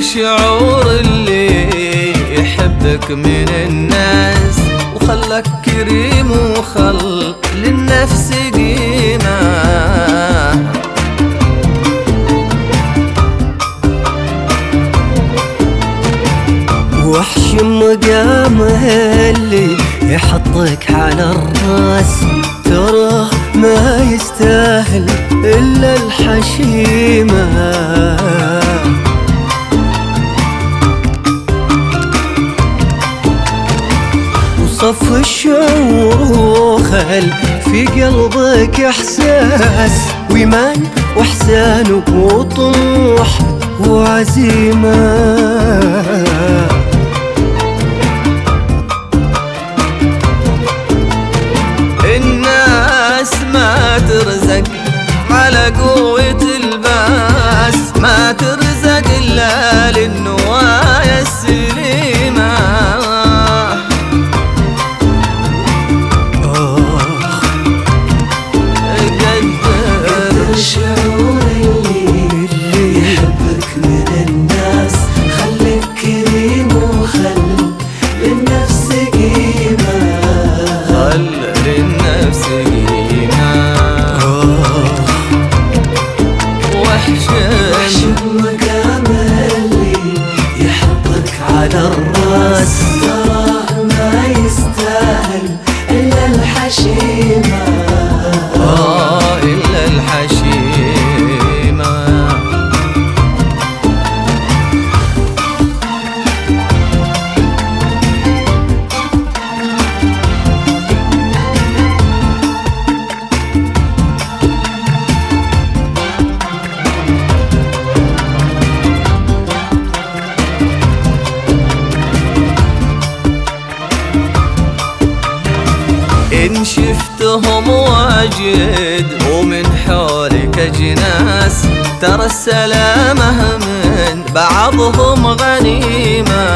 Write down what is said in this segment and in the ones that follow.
الشعور اللي يحبك من الناس وخلك كريم وخل للنفس قيمة. وحش مقامه اللي يحطك على الراس، تراه ما يستاهل إلا الحشيمة. وصف الشعور وخل في قلبك إحساس وإيمان وإحسان وطموح وعزيمة. الناس ما ترزق على قوة الباس، ما ترزق إلا للنوايا السليمة. قدر الشعور اللي يحبك من الناس، خليك كريم وخل للنفس قيمة. خل للنفس قيمة. وحش مقامه اللي يحطك على الراس، تراه ما يستاهل إلا الحشيمة. إلا الحشيمة. إن شفتهم واجد ومن حولك أجناس، ترى السلامة من بعضهم غنيمة.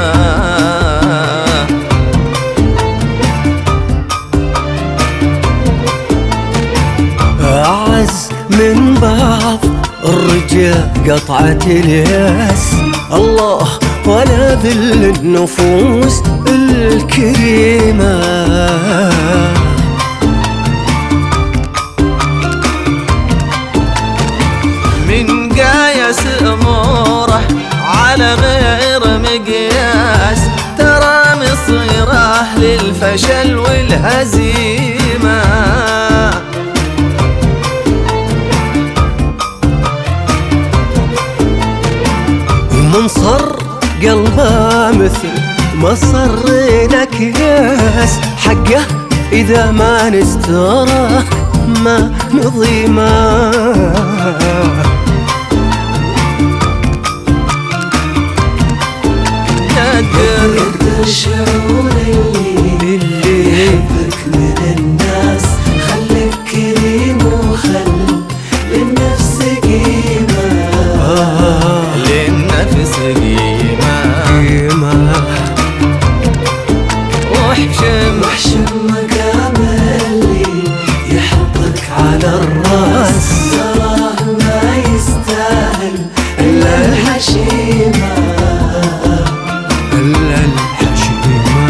أعز من بعض الرجال قطعة الياس، الله ولا ذل النفوس الكريمة. من قايس أموره على غير مقياس، ترى مصيره للفشل والهزيمة. ومن صر قلبه مثل ما صر لك ياس، حقه إذا ما نستره ما نظيمه. قدر الشعور اللي يحبك من الناس، خليك كريم وخل للنفس قيمة. للنفس قيمة. وحش مقامه اللي يحطك على الراس، تراه ما يستاهل إلا الحشيمة. إلا الحشيمة.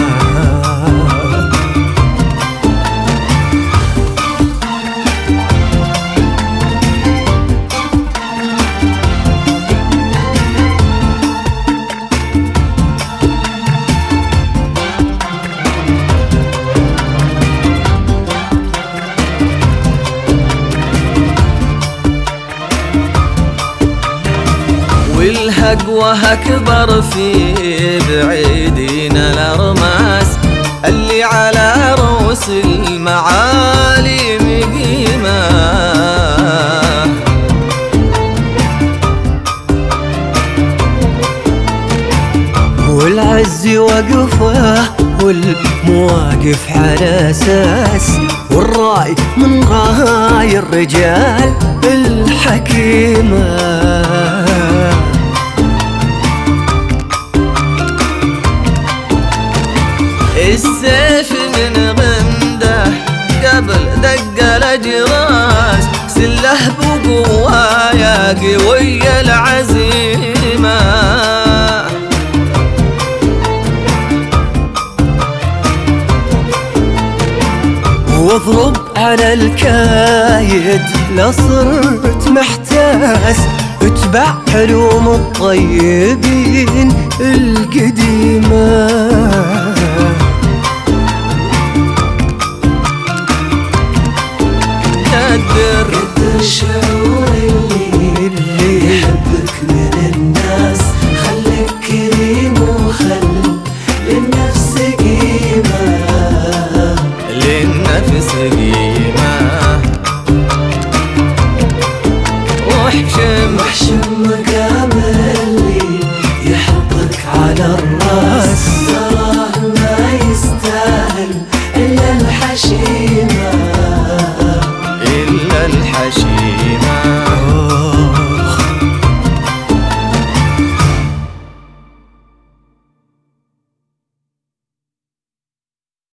والهقوة أكبر في بعيدين الأرماس، اللي على رؤوس المعالي مقيمة. والعز وقفه والمواقف على أساس، والراي من راي الرجال الحكيمة. السيف من غمده قبل دق الأجراس، سله بقوايا قوية العزيمة. واضرب على الكايد لا صرت محتاس، اتبع علوم الطيبين القديمة. قدر شعور اللي يحبك من الناس، خليك كريم وخل للنفس قيمة، للنفس قيمة.